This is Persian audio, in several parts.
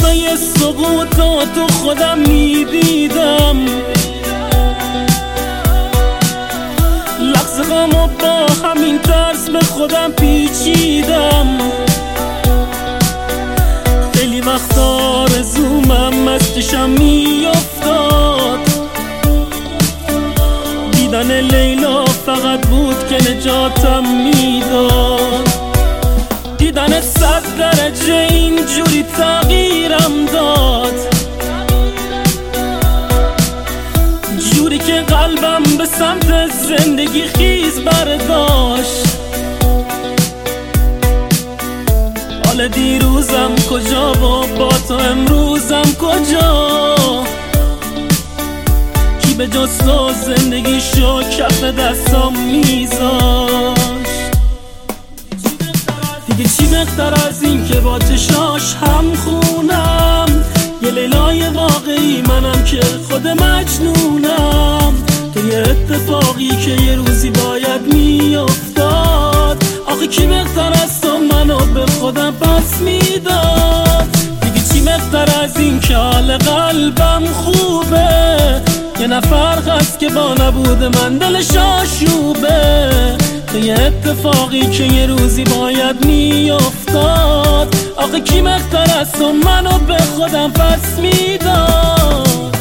صدای سقوطاتو خودم میدیدم، لحظه غمو با همین ترس به خودم پیچیدم. خیلی وقت آرزومم مستشم میافتاد، دیدن لیلا فقط بود که نجاتم میداد. دیدن 100 درجه اینجوری تغییرم داد، جوری که قلبم به سمت زندگی خیز برداشت. حال دیروزم کجا و با تو امروزم کجا؟ کی به جز تو زندگیشو کف دستام میذاشت؟ دیگه چی بهتر از این که با چشاش هم خونم؟ یه لیلای واقعی منم که خود مجنونم. تو یه اتفاقی که یه روزی باید میافتاد، آخه کی بهتر از تو منو به خودم پس میداد؟ دیگه چی بهتر از این که حال قلبم خوبه؟ یه نفر هست که با نبود من دلش آشوبه. تو یه اتفاقی که یه روزی باید میافتاد، آخه کی بهتر از تو منو به خودم پس میداد؟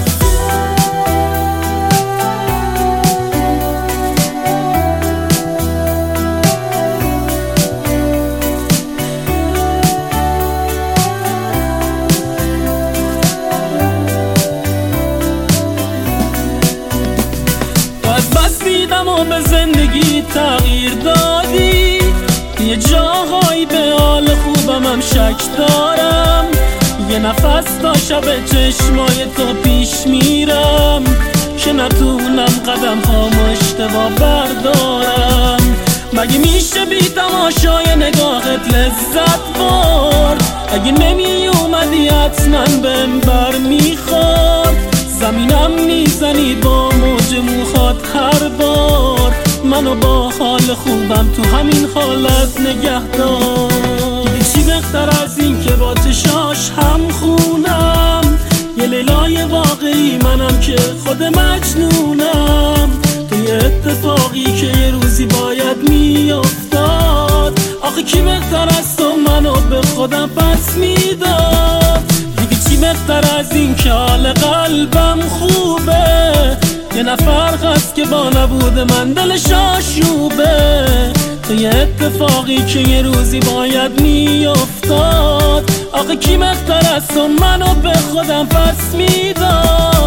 و به زندگی تغییر دادی، یه جاهایی به حال خوبم هم شک دارم. یه نفس تا شب چشمای تو پیش میرم که نتونم قدم هامو اشتباه بردارم. مگه میشه بی تماشای نگاهت لذت برد؟ اگه نمی اومدی حتما بهم بر میخورد. زمینم میزنی با موج موهات هر بار، منو با حال خوبم تو همین حالت نگه دار. دیگه چی بهتر از این که با چشاش هم خونم؟ یه لیلای واقعی منم که خود مجنونم. تو یه اتفاقی که یه روزی باید میافتاد، آخه کی بهتر از تو منو به خودم پس میداد؟ چی بهتر از این که حال قلبم خوبه؟ یه نفر هست که با نبود من دلش آشوبه. تو یه اتفاقی که یه روزی باید میافتاد، آخه کی بهتر از تو منو به خودم پس میداد؟